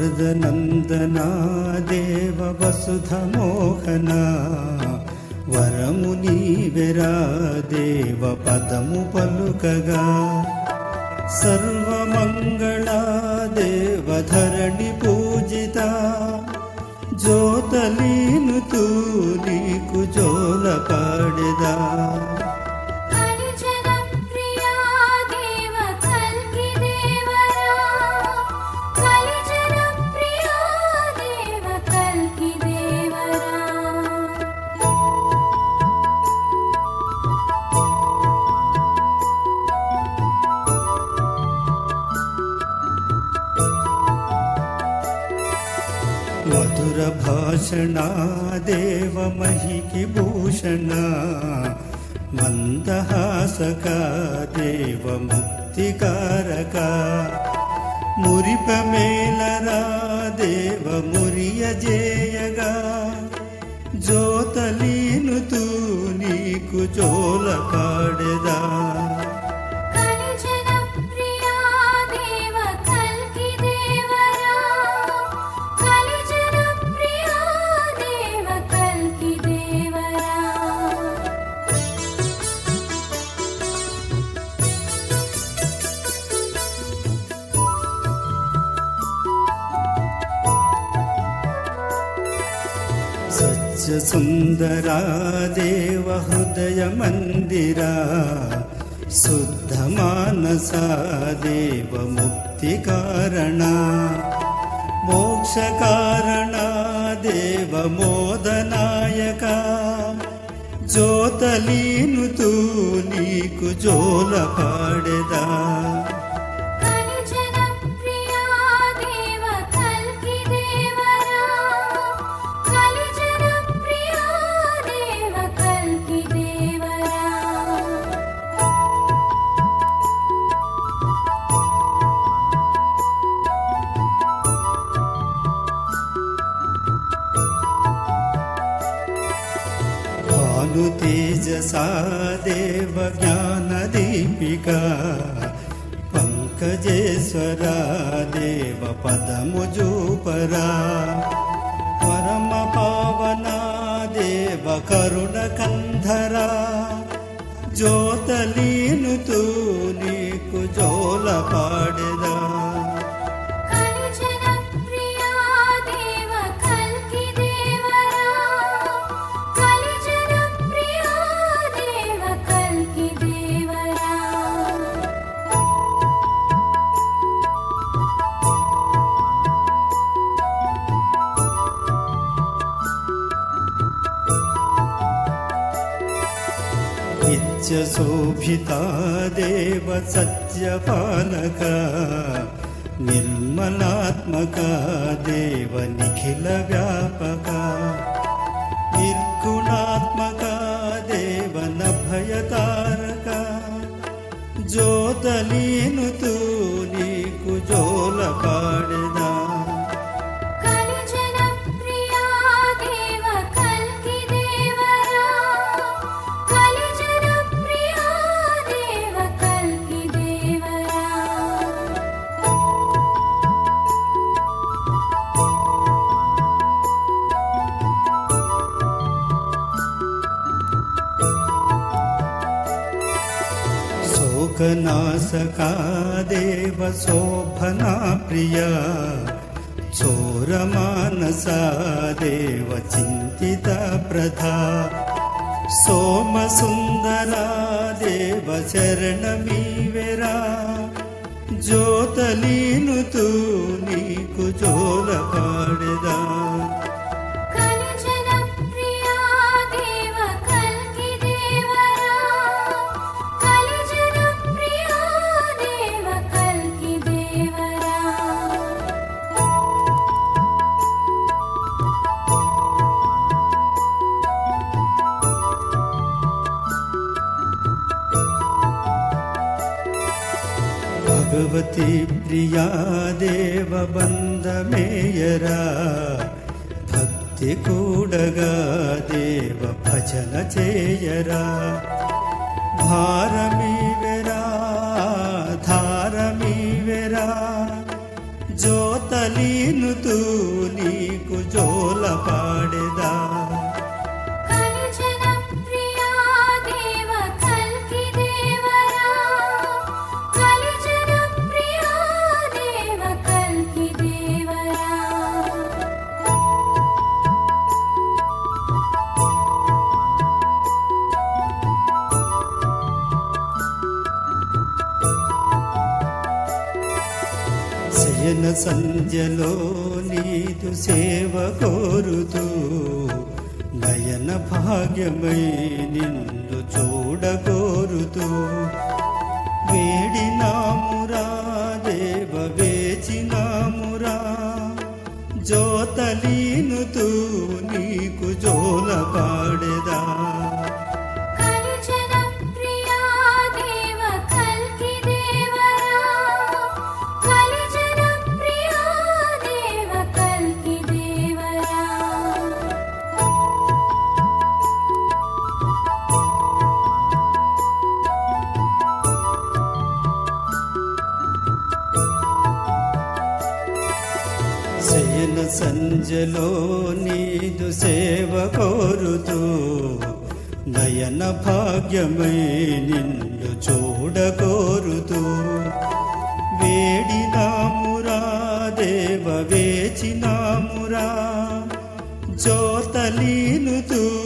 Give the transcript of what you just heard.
వరదనందనా దేవ వసుధ మోహనా వరము నీవెరా దేవ పదము పలుకగా సర్వమంగళా దేవ ధరణి పూజిత జ్యోతలీనుతూ నీకు జోల పాడెదా మధుర భాషణ దేవ మహికి భూషణ మందహాసక దేవ ముక్తికారక మురిపమేలరా దేవ మురియజేయగా జ్యోతలీనుతూ నీకు జోల పాడెదా సత్య సుందరా దేవ హృదయ మందిరా శుద్ధ మానసా దేవ ముక్తి కారణ మోక్ష కారణ దేవ మోదనాయక జ్యోతలీనుతూ నీకు జోల పాడెదా తేజసా దేవ జ్ఞాన దీపికా పంకజేశ్వరా దేవ పదము జూపరా పరమ పావనా దేవ కరుణ కంధరా జ్యోతలీనుతూ నీకు జోల పాడెదా నిత్యశోభితా దేవ సత్యపాలక నిర్మలాత్మక దేవ నిఖిల వ్యాపక నిర్గుణాత్మక దేవ నభయతారక జ్యోతలీనుతూ నీకు జోల పాడెదా శోకనాశకా దేవ శోభనా ప్రియా చోరమానసా దేవ చింతిత ప్రధా సోమసుందరా దేవ శరణమీవెరా జ్యోతలీనుతూ నీకు జోల పాడెదా భగవతి ప్రియా దేవ బంధమేయరా భక్తి కూడగా దేవ భజన చేయరా భారమీవెరా ధారమీవెరా జ్యోత జోతలీనుతూ నీకు జోల పాడెదా శయన సంధ్యలో నీదు సేవ కోరుతూ నయన భాగ్యమై నిన్ను చూడగోరుతూ వేడినామురా దేవ వేచినామురా జోతలీనుతూ నీకు జోల పాడెదా శయన సంధ్యలో నీదు సేవ కోరుతూ నయన భాగ్యమై నిన్ను చూడగోరుతూ వేడినామురా దేవ వేచినామురా జోతలీనుతూ